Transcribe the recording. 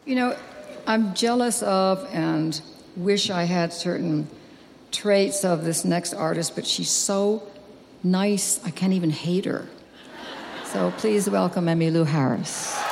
You know, I'm jealous of and wish I had certain traits of this next artist, but she's so nice, I can't even hate her. So please welcome Emmylou Harris.